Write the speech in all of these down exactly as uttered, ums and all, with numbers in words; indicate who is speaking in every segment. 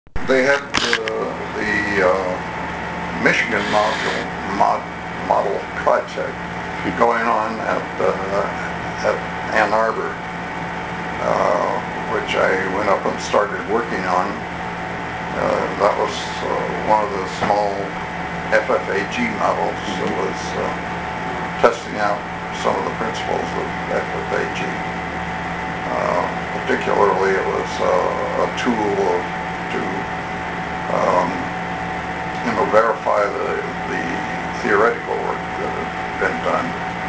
Speaker 1: They had uh, the uh, Michigan module mod, model project going on at uh, at Ann Arbor, uh, which I went up and started working on. Uh, that was uh, one of the small F F A G models that was uh, testing out some of the principles of F F A G. Uh, particularly, it was uh, a tool to um, you know verify the, the theoretical work that had been done,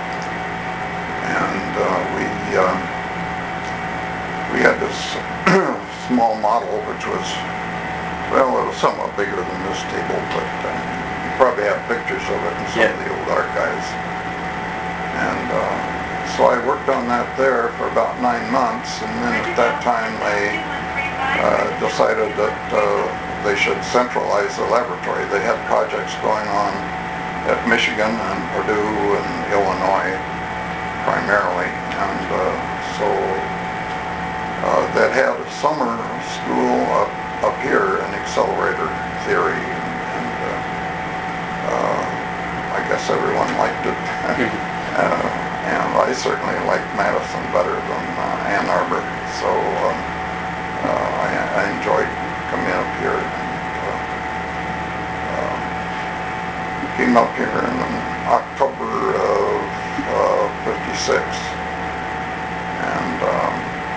Speaker 1: and uh, we um, we had this small model which was, well, it was somewhat bigger than this table, but uh, you probably have pictures of it in some
Speaker 2: Yeah.
Speaker 1: of the old archives. And uh, so I worked on that there for about nine months, and then at that time they uh, decided that uh, they should centralize the laboratory. They had projects going on at Michigan and Purdue and Illinois primarily, and uh, so uh, that had a summer school up, up here in accelerator theory, and uh, uh, I guess everyone liked it. uh, and I certainly liked Madison better than uh, Ann Arbor, so um, uh, I, I enjoyed coming up here. And, uh, uh, came up here in October of uh, fifty-six, and um,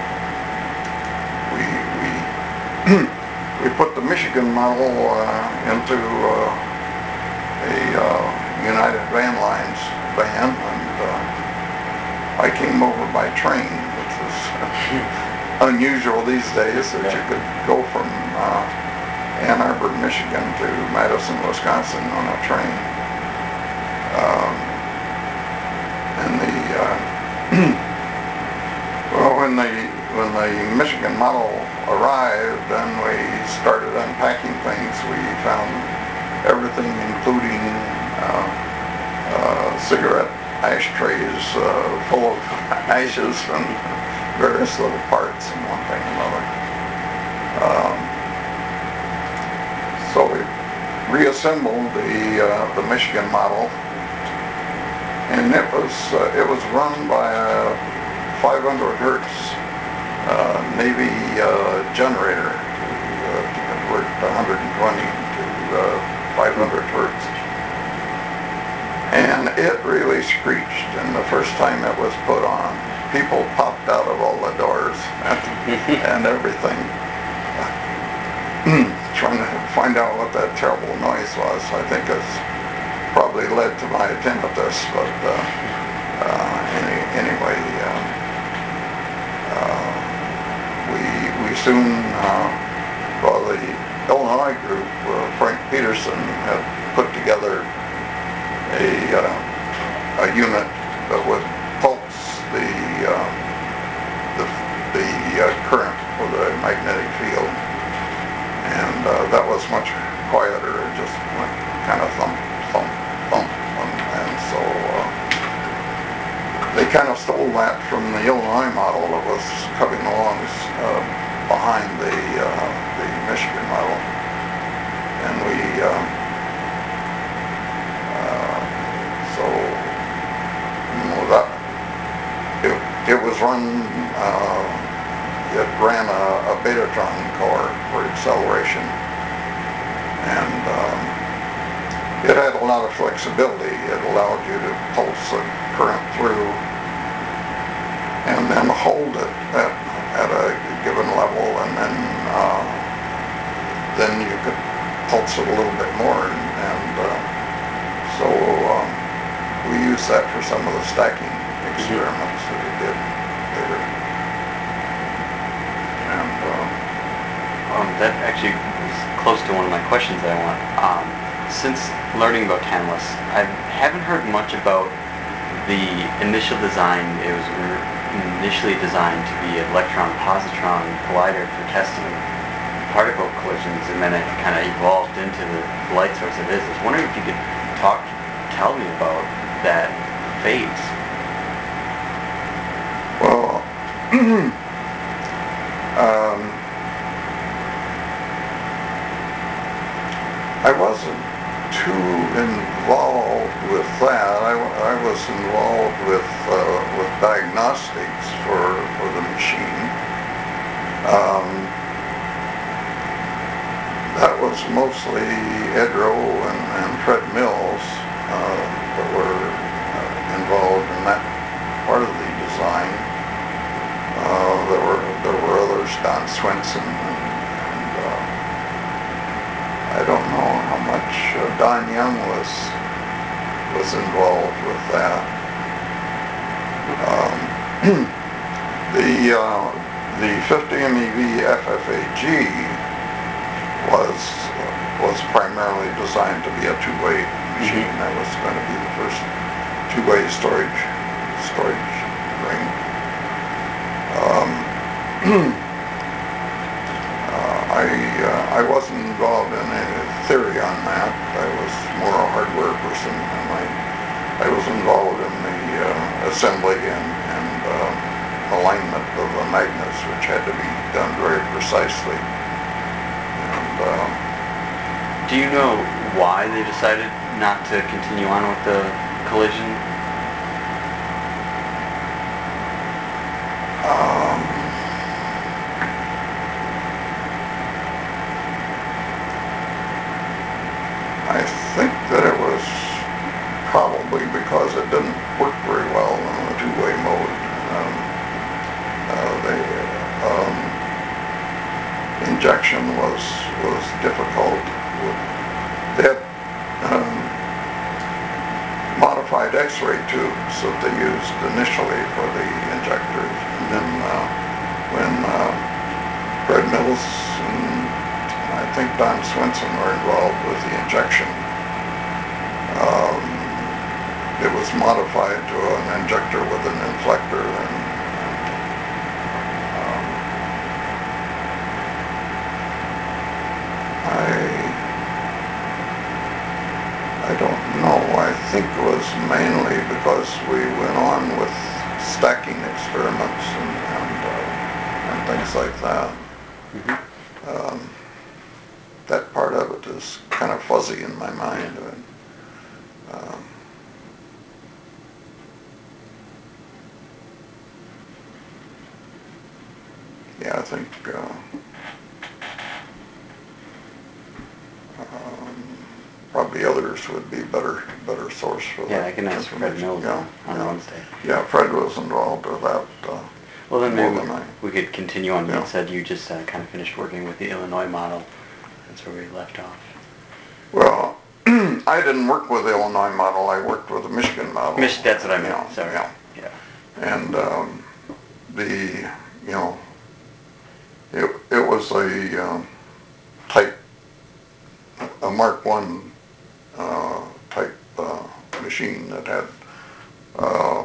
Speaker 1: we we we put the Michigan model uh, into uh, a uh, United Van Lines van, and uh, I came over by train, which was unusual these days, that you could go from uh, Ann Arbor, Michigan to Madison, Wisconsin on a train. Um, and the uh, well, when the when the Michigan model arrived, then we started unpacking things. We found everything, including uh, uh, cigarette ashtrays uh, full of ashes and various little parts and one thing and another. Um, so we reassembled the uh, the Michigan model, and it was uh, it was run by a five hundred hertz uh, Navy uh, generator to, uh, to convert one hundred twenty to uh, five hundred hertz, and it really screeched. And the first time it was put on, people popped out of all the doors and, and everything, trying to find out what that terrible noise was. I think it's probably led to my tinnitus, but uh, uh, any, anyway, um, uh, we we soon, uh, well, the Illinois group, uh, Frank Peterson, had put together a uh, a unit that would pulse the uh, the, the uh, current for the magnetic field, and uh, that was much quieter. It just went kind of thump, thump, thump, and, and so uh, they kind of stole that from the Illinois model that was coming along uh, behind the uh, the Michigan model, and we uh, uh, so you know, that it, it was run. Uh, it ran a, a Betatron core for acceleration, and um, it had a lot of flexibility. It allowed you to pulse the current through and then hold it at, at a given level, and then uh, then you could pulse it a little bit more, and, and uh, so um, we used that for some of the stacking experiments that we did later. And uh,
Speaker 2: Um, that actually was close to one of my questions that I want. Um, since learning about Tantalus, I haven't heard much about the initial design. It was initially designed to be an electron-positron collider for testing particle collisions, and then it kind of evolved into the light source it is. I was wondering if you could talk, tell me about that phase.
Speaker 1: well, um, I wasn't too involved with that. I, I was involved with uh, with diagnostics for for the machine. Um, that was mostly Ed Rowe and, and Fred Mills uh, that were uh, involved in that part of the design. Uh, there were there were others, Don Swenson, and, and uh, I don't know how much uh, Don Young was was involved with that. Um, the uh, the fifty M E V F F A G was uh, was primarily designed to be a two-way machine. Mm-hmm. That was going to be the first two-way storage storage ring. Um, uh, I uh, I wasn't involved in any theory on that. I was more a hardware person, and I I was involved in the uh, assembly and and uh, alignment of the magnets, which had to be done very precisely. And uh,
Speaker 2: do you know why they decided not to continue on with the collision?
Speaker 1: Um, I think that it was probably because it didn't work very well in the two-way mode. Um, uh, the um, injection was was difficult. They had um, modified X-ray tubes that they used initially for the injectors, and then uh, when uh, Fred Mills and I think Don Swenson were involved with the injection, um, it was modified to an injector with an inflector, and um, I I don't know. I think it was mainly because we went on with stacking experiments and and, uh, and things like that.
Speaker 2: Mm-hmm.
Speaker 1: Um, that part of it is kind of fuzzy in my mind. Um, yeah, I think uh, um, probably others would be better better source for
Speaker 2: Yeah,
Speaker 1: that
Speaker 2: I can ask Fred Mills
Speaker 1: yeah,
Speaker 2: on, on
Speaker 1: yeah.
Speaker 2: Wednesday.
Speaker 1: Yeah, Fred was involved with that. Uh,
Speaker 2: well, then maybe
Speaker 1: we,
Speaker 2: we could continue on.
Speaker 1: Yeah.
Speaker 2: You said you just uh, kind of finished working with the Illinois model. That's where we left off.
Speaker 1: Well, I didn't work with the Illinois model. I worked with the Michigan model.
Speaker 2: Mich- that's what I meant.
Speaker 1: Yeah,
Speaker 2: Sorry.
Speaker 1: Yeah.
Speaker 2: Yeah.
Speaker 1: And um, the, you know, it, it was a um, type, a Mark One uh, type uh, machine that had uh,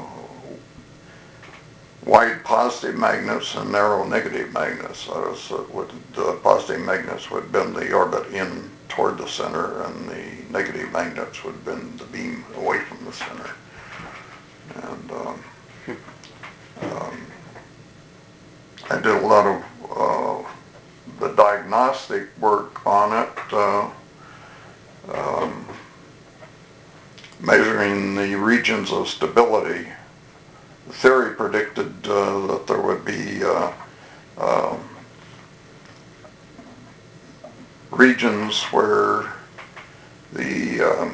Speaker 1: wide positive magnets and narrow negative magnets. That was, uh, would, the positive magnets would bend the orbit in toward the center, and the negative magnets would bend the beam away from the center. And um, um, I did a lot of uh, the diagnostic work on it, uh, um, measuring the regions of stability. The theory predicted uh, that there would be uh, um, regions where the um,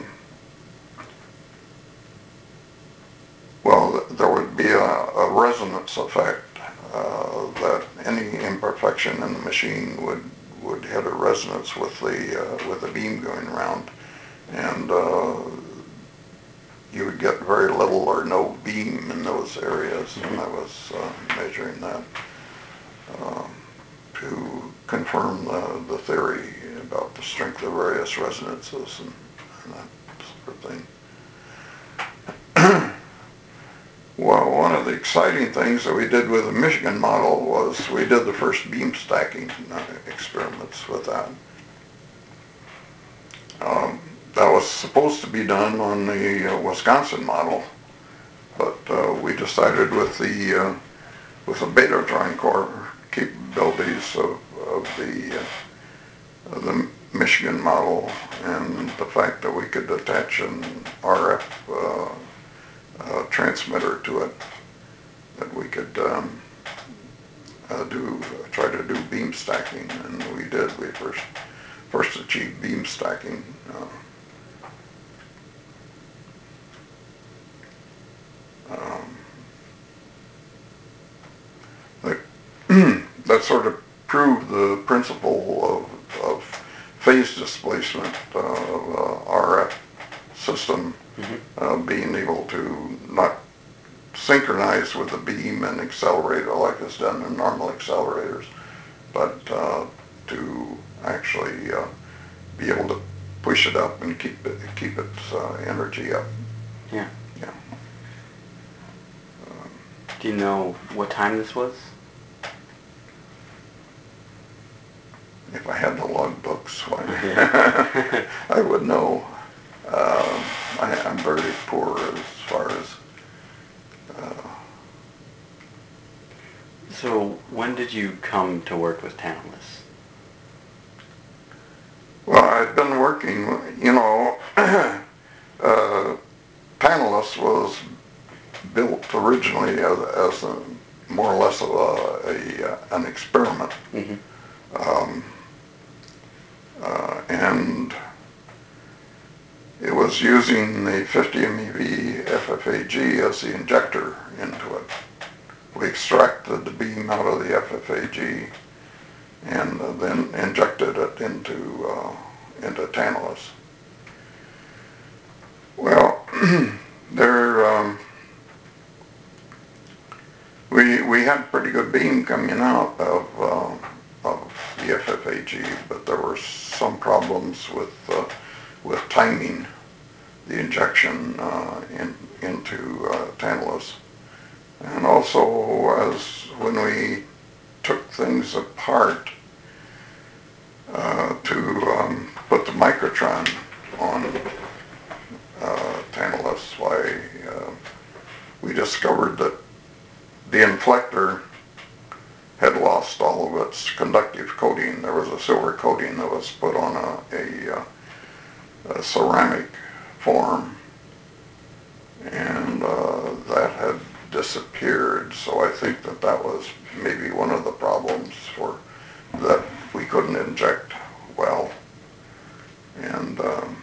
Speaker 1: well, there would be a, a resonance effect, uh, that any imperfection in the machine would would hit a resonance with the uh, with the beam going around, and uh, you would get very little or no beam in those areas. Mm-hmm. And I was uh, measuring that uh, to confirm the, the theory about the strength of various resonances and, and that sort of thing. Well, one of the exciting things that we did with the Michigan model was we did the first beam stacking uh, experiments with that. Um, that was supposed to be done on the uh, Wisconsin model, but uh, we decided with the uh, with the Beta-Drawing Core capabilities of, of the uh, of the Michigan Michigan model, and the fact that we could attach an R F uh, uh, transmitter to it, that we could um, uh, do try to do beam stacking, and we did. We first first achieved beam stacking. Uh, um, that, that sort of proved the principle of, of phase displacement uh, of uh, R F system, mm-hmm. uh, being able to not synchronize with the beam and accelerate it like it's done in normal accelerators, but uh, to actually uh, be able to push it up and keep it keep its uh, energy up.
Speaker 2: Yeah.
Speaker 1: Yeah. Um,
Speaker 2: Do you know what time this was?
Speaker 1: If I had the log books, why,
Speaker 2: yeah.
Speaker 1: I would know. Um, I, I'm very poor as far as. Uh,
Speaker 2: so when did you come to work with Tantalus?
Speaker 1: Well, I've been working, you know, uh, Tantalus was built originally as, as a, more or less of a, a an experiment.
Speaker 2: Mm-hmm.
Speaker 1: Um, uh, and it was using the fifty M E V F F A G as the injector into it. We extracted the beam out of the F F A G and uh, then injected it into uh, into Tantalus. Well, there um, we we had pretty good beam coming out of uh, of the F F A G, but there were some problems with uh, with timing the injection uh, in, into uh, Tantalus, and also as when we took things apart uh, to um, put the microtron on uh, Tantalus, why uh, we discovered that the inflector had lost all of its conductive coating. There was a silver coating that was put on a, a, a ceramic form, and uh, that had disappeared. So I think that that was maybe one of the problems for that we couldn't inject well. And um,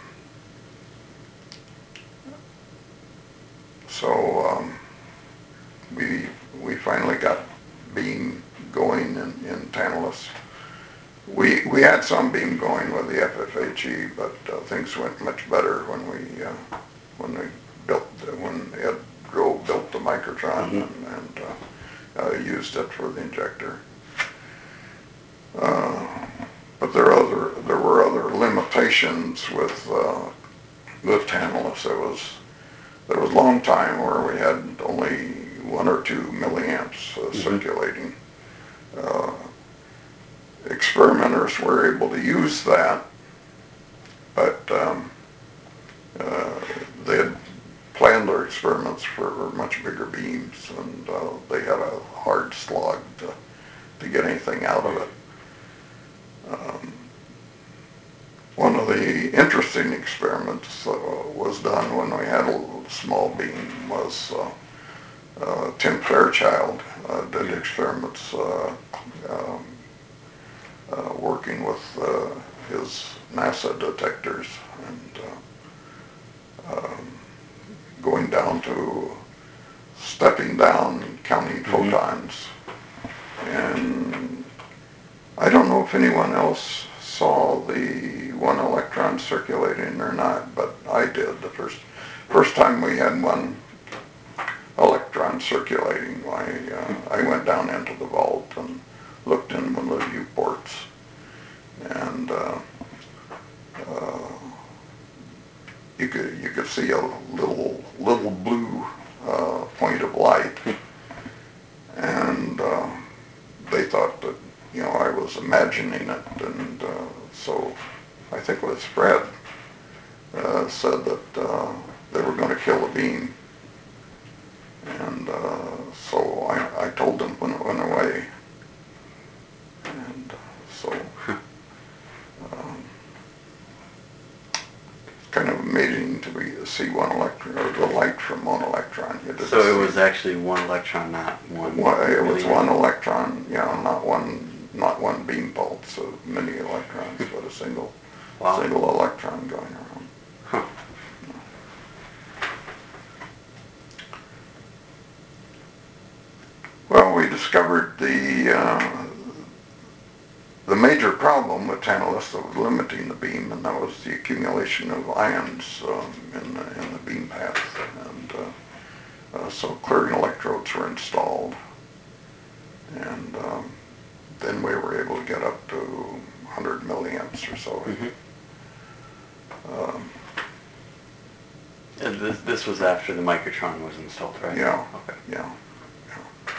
Speaker 1: so um, we we finally got beam going in, in Tantalus. We we had some beam going with the F F A G, but uh, things went much better when we uh, when we built when Ed Grove built the microtron, mm-hmm. and, and uh, uh, used it for the injector. Uh, but there are other there were other limitations with uh, with Tantalus. There was there was a long time where we had only one or two milliamps uh, mm-hmm. circulating. Uh, experimenters were able to use that, but um, uh, they had planned their experiments for much bigger beams, and uh, they had a hard slog to, to get anything out of it. Um, one of the interesting experiments uh, was done when we had a little small beam was uh, uh, Tim Fairchild uh, did experiments uh, um, uh, working with uh, his NASA detectors, and uh, um, going down to stepping down and counting mm-hmm. photons. And I don't know if anyone else saw the one electron circulating or not, but I did. The first first time we had one electron circulating, I, uh, I went down into the vault and looked in one of the viewports, and uh, uh, you could you could see a little little blue uh, point of light, and uh, they thought that, you know, I was imagining it, and uh, so I think it was Fred uh, said that uh, they were going to kill the beam, and uh, so I, I told them when it went away, and uh, so um, amazing to be, see one electron, or the light from one electron. You didn't
Speaker 2: So it
Speaker 1: see
Speaker 2: was actually one electron, not one.
Speaker 1: One, it was
Speaker 2: million.
Speaker 1: one electron, you know, not one, not one beam pulse of many electrons, but a single,
Speaker 2: Wow.
Speaker 1: single electron going around.
Speaker 2: Huh.
Speaker 1: Well, we discovered the uh, the major problem with Tantalus that was limiting the beam, and that was the accumulation of ions um, in the in the beam path, and uh, uh, so clearing electrodes were installed, and um, then we were able to get up to one hundred milliamps or so.
Speaker 2: Mm-hmm.
Speaker 1: Um,
Speaker 2: And this, this was after the microtron was installed, right?
Speaker 1: yeah,
Speaker 2: Okay.
Speaker 1: yeah, yeah.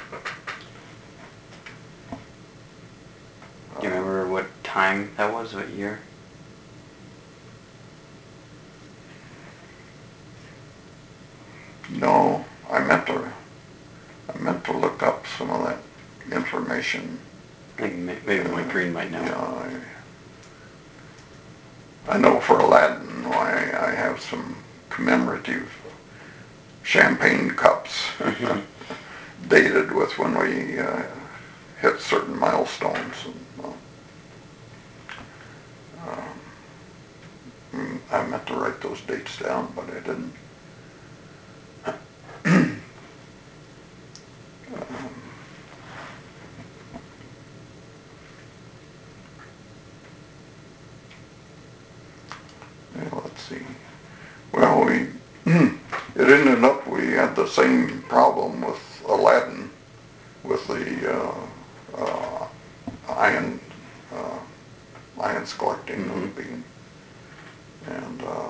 Speaker 2: Do you remember what time that was? What year?
Speaker 1: No, I meant to, I meant to look up some of that information.
Speaker 2: I think may- maybe Mike Green might know.
Speaker 1: Yeah, I, I know for Aladdin why I have some commemorative champagne cups
Speaker 2: Mm-hmm.
Speaker 1: dated with when we uh, hit certain milestones. And, uh, um, I meant to write those dates down, but I didn't. um, yeah, let's see. Well, we it ended up we had the same problem with Aladdin with the uh, uh, ion uh, ions collecting
Speaker 2: Mm-hmm.
Speaker 1: on the beam, and uh,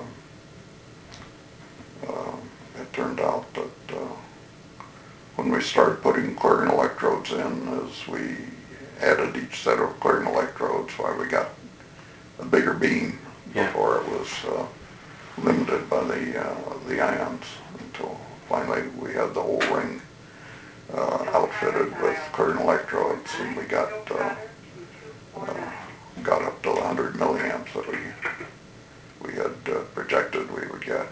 Speaker 1: uh, it turned out that uh, when we started putting clearing electrodes in, as we added each set of clearing electrodes, why we got a bigger beam.
Speaker 2: Yeah.
Speaker 1: Before it was uh, limited by the uh, the ions, until finally we had the whole ring uh, outfitted with clearing electrodes, and we got uh, uh, got up to the one hundred milliamps that we we had uh, projected we would get.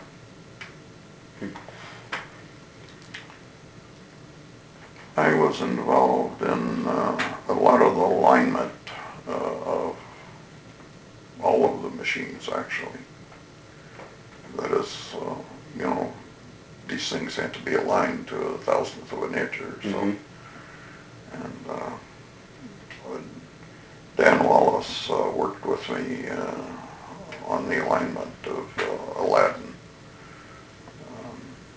Speaker 1: I was involved in uh, a lot of the alignment uh, of all of the machines, actually. That is, uh, you know, these things have to be aligned to a thousandth of an inch or so.
Speaker 2: Mm-hmm.
Speaker 1: And uh, Dan Wallace uh, worked with me uh, on the alignment of uh, Aladdin. Um,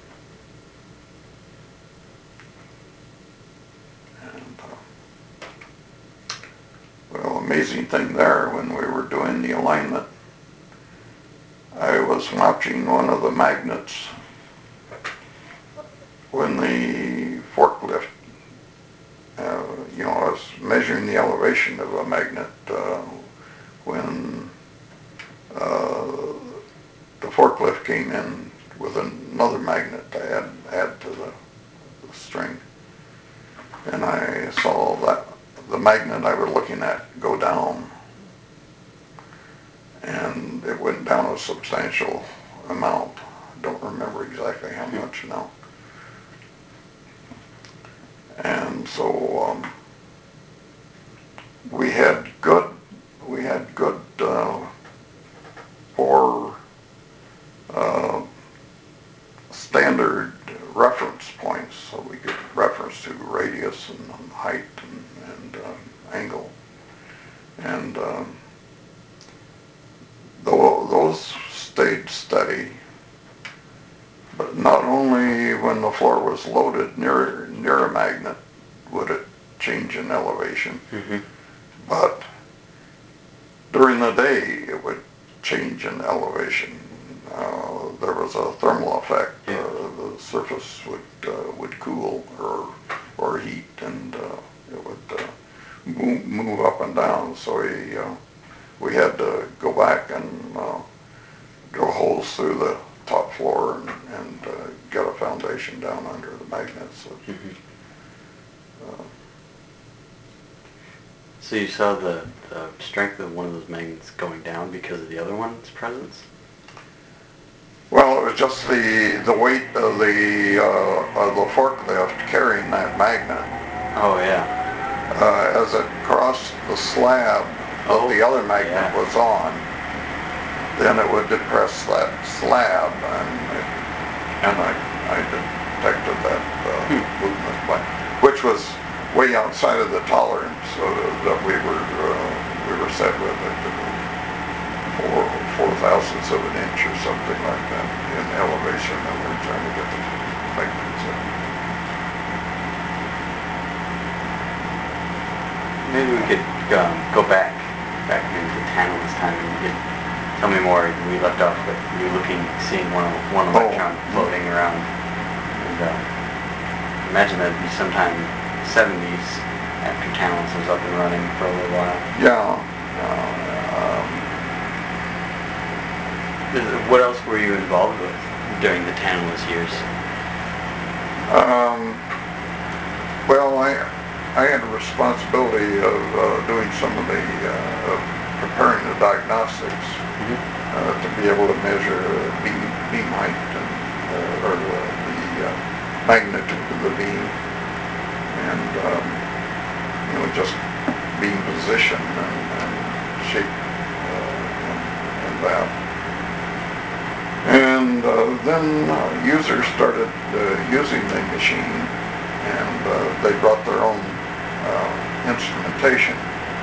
Speaker 1: and uh, well, amazing thing there, when we were doing the alignment, I was watching one of the magnets when the forklift, uh, you know, I was measuring the elevation of a magnet uh, when uh, the forklift came in with another magnet to add, add to the, the string. And I saw that the magnet I was looking at go down, and it went down a substantial amount. I don't remember exactly how much now. And so um, we had good, we had good uh, four uh, standard reference points, so we could reference to radius and um, height and, and um, angle. And um, though those stayed steady, but not only when the floor was loaded near near a magnet would it change in elevation,
Speaker 2: Mm-hmm.
Speaker 1: but during the day it would change in elevation. Uh, there was a thermal effect.
Speaker 2: Yeah.
Speaker 1: Uh, the surface would uh, would cool or or heat, and uh, it would uh, move, move up and down. So we uh, we had to go back and uh, drill holes through the top floor and, and uh, get a foundation down under the magnets. So,
Speaker 2: Mm-hmm.
Speaker 1: uh,
Speaker 2: So you saw the, the strength of one of those magnets going down because of the other one's presence?
Speaker 1: was just the the weight of the uh, of the forklift carrying that magnet.
Speaker 2: Oh yeah.
Speaker 1: Uh, as it crossed the slab that
Speaker 2: Oh,
Speaker 1: the other magnet
Speaker 2: yeah.
Speaker 1: was on, then it would depress that slab, and it, and I, I detected that uh,
Speaker 2: Hmm.
Speaker 1: movement, by, which was way outside of the tolerance so that we were uh, we were set with it, four four thousandths of an inch or something like that in elevation, and we were trying to get the magnets in.
Speaker 2: Maybe we could um, go back, back into Tantalus time, and you could tell me more. We left off with you looking, seeing one one electron
Speaker 1: Oh,
Speaker 2: floating
Speaker 1: mm.
Speaker 2: around, and uh, imagine that'd be sometime seventies after Tantalus was up and running for a little while.
Speaker 1: Yeah. Um,
Speaker 2: What else were you involved with during the Tantalus years?
Speaker 1: um, well, I I had a responsibility of uh, doing some of the uh, of preparing the diagnostics
Speaker 2: Mm-hmm.
Speaker 1: uh, to be able to measure beam beam height and uh, or the, the uh, magnitude of the beam, and um, you know, just beam position and, and shape uh, and, and that. And uh, then uh, users started uh, using the machine, and uh, they brought their own uh, instrumentation.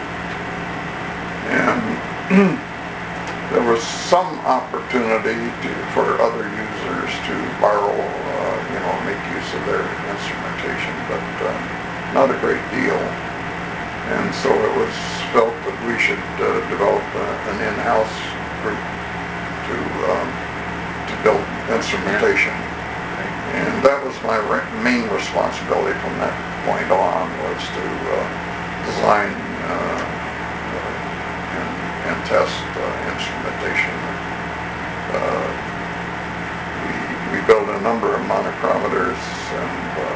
Speaker 1: And there was some opportunity to, for other users to borrow, uh, you know, make use of their instrumentation, but uh, not a great deal. And so it was felt that we should uh, develop a, an in-house group to um, to build instrumentation.
Speaker 2: Yeah.
Speaker 1: And that was my re- main responsibility from that point on, was to uh, design uh, and, and test uh, instrumentation. Uh, we, we built a number of monochrometers, and uh,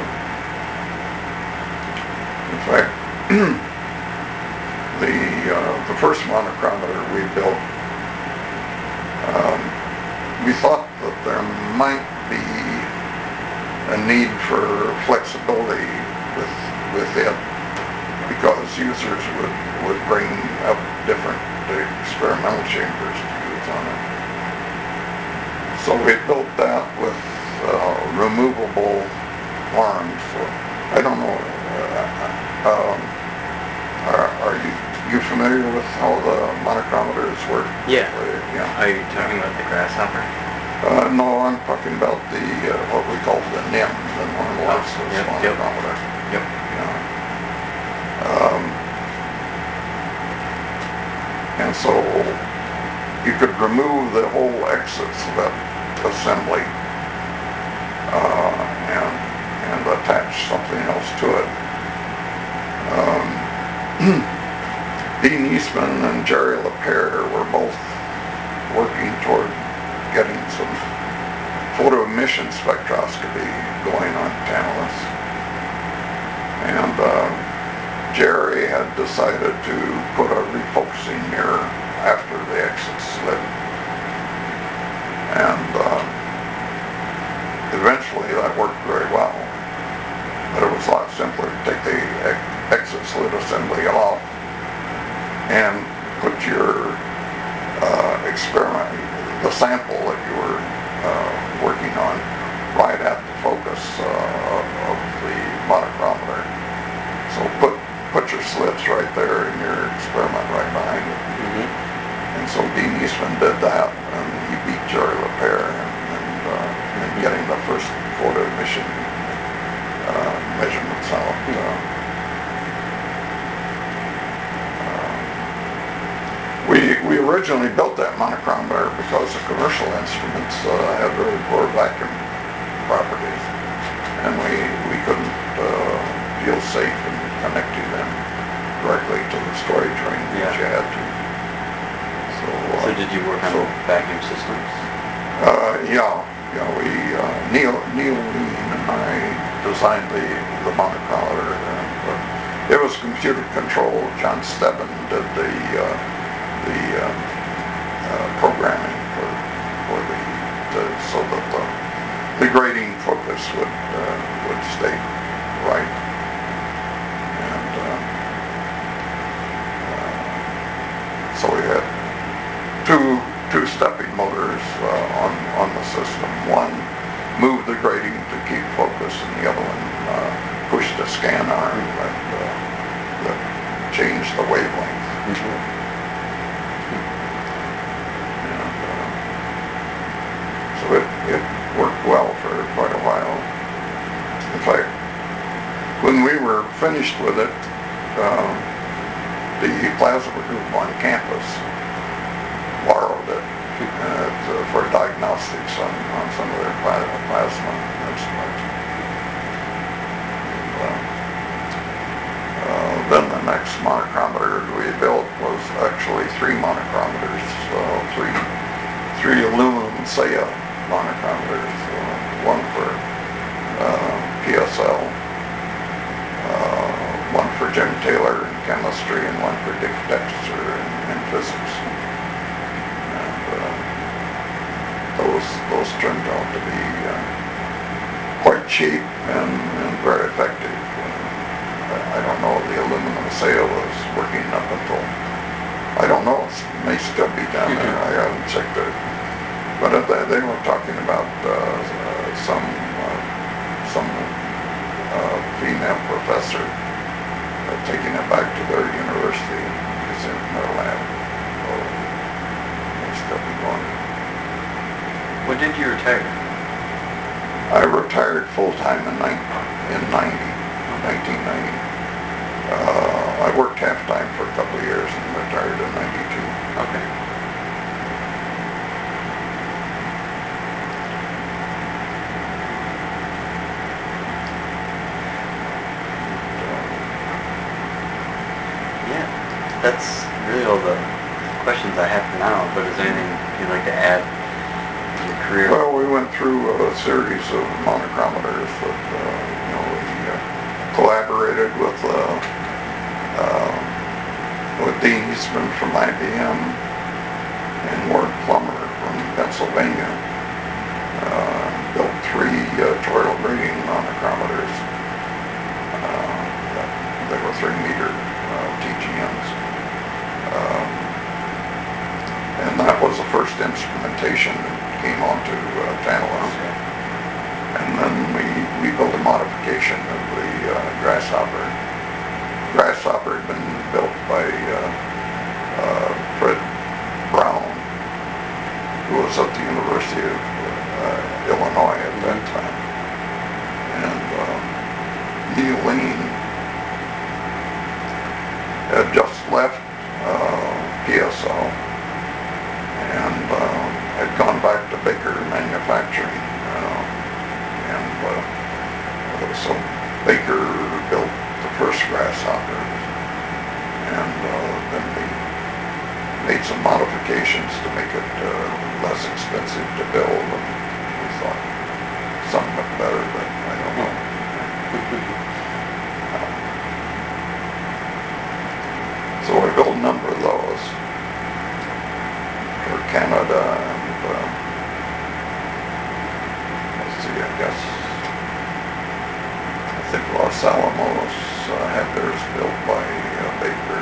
Speaker 1: in fact, the uh, the first monochrometer we built, um, we thought that there might be a need for flexibility with with it, because users would would bring up different experimental chambers to use on it. So we built that with uh, removable arms. So I don't know. Uh, um, are, are you you familiar with how the monochrometers work?
Speaker 2: Yeah.
Speaker 1: Uh, yeah.
Speaker 2: Are you talking about the grasshopper?
Speaker 1: Uh, no, I'm talking about the uh, what we call the N I M, the normalized
Speaker 2: Oh, yep,
Speaker 1: monochrometer.
Speaker 2: Yep.
Speaker 1: Yeah. Um, and so you could remove the whole exit slit assembly uh, and and attach something else to it. Um, Dean Eastman and Jerry LaPierre were both working toward getting some photo emission spectroscopy going on Tantalus, and uh, Jerry had decided to put a refocusing mirror after the exit slit, and uh, eventually that worked very well. But it was a lot simpler to take the ex- exit slit assembly off and put your uh, experiment, the sample that you were uh, working on, right at the focus uh, of the monochrometer. So put put your slits right there and your experiment right behind it.
Speaker 2: Mm-hmm.
Speaker 1: And so Dean Eastman did that, and he beat Jerry LaPierre in, in, uh, in getting the first photo emission uh, measurements out. Uh, We, we originally built that monochrometer because the commercial instruments uh, had very poor vacuum properties, and we, we couldn't uh, feel safe in connecting them directly to the storage ring,
Speaker 2: Yeah.
Speaker 1: which you had to. So, uh,
Speaker 2: So did you work on
Speaker 1: so,
Speaker 2: vacuum systems?
Speaker 1: Uh, yeah, yeah. We uh, Neil Neil Lean and I designed the the monochrometer, and uh, it was computer controlled. John Stebbin did the uh, the uh, uh, programming for for the to, so that the grading focus would uh, would stay right. And uh, uh, so we had two two stepping motors uh, on on the system. One moved the grading to keep focus, and the other one uh, pushed a scan arm that, uh, that changed the wavelength.
Speaker 2: Mm-hmm.
Speaker 1: And uh, so it, it worked well for quite a while. In fact, when we were finished with it, uh, the plasma group on campus borrowed it uh, to, for diagnostics on, on some of their plasma instruments. And, uh, uh, then the next monochromator we built was actually three monochromators, uh, three three aluminum Saya monochromators, uh, one for uh, P S L, uh, one for Jim Taylor in chemistry, and one for Dick Dexter in, in physics. And uh, those those turned out to be uh, quite cheap and, and very effective. Uh, I, I don't know, the aluminum Saya was working up until, I don't know, it may still be down there. I haven't checked it. But uh, they were talking about uh, uh, some uh, some uh, female professor uh, taking it back to their university and using it in their lab. So they still be going.
Speaker 2: When did you retire?
Speaker 1: I retired full time in in ninety, nineteen ninety. Uh, I worked half time for a couple of years and retired in ninety-two.
Speaker 2: Okay. That's really all the questions I have for now, but is there anything you'd like to add to your career?
Speaker 1: Well, we went through a series of monochromators that, uh, you know, we uh, collaborated with, uh, uh, with Dean Eastman from I B M and Ward Plummer from Pennsylvania. Uh, built three uh, toroidal grading monochromators. Uh, they were three meter uh, T G Ms. Um, and that was the first instrumentation that came onto uh, Tantalus.
Speaker 2: Okay.
Speaker 1: And then we, we built a modification of the uh, Grasshopper. Grasshopper had been built by uh, uh, Fred Brown, who was at the University of uh, Illinois at that time. And uh, Neil Lean had just left uh, P S L and uh, had gone back to Baker Manufacturing. Uh, and uh, so Baker built the first Grasshopper, and uh, then we made some modifications to make it uh, less expensive to build. And we thought some looked better, but I don't know. So we built a number of those for Canada, and uh, let's see, I guess, I think Los Alamos uh, had theirs built by uh, Baker.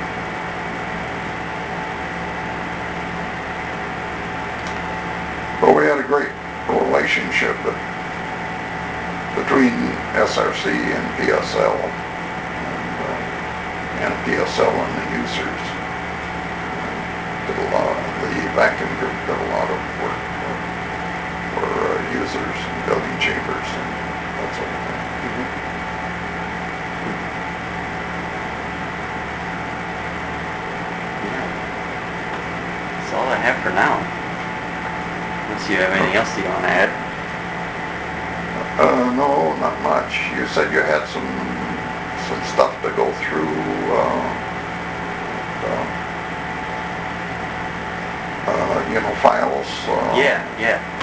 Speaker 1: But we had a great relationship with, between S R C and P S L. And P S L and the users. Did a lot, the vacuum group did a lot of work for, for uh, users and building chambers and that sort of thing.
Speaker 2: Mm-hmm. Yeah. That's all I have for now. Unless you have anything else you want to add?
Speaker 1: Uh, no, not much. You said you had some some stuff to go through. Uh, uh, uh, you know, files. Uh,
Speaker 2: Yeah, yeah.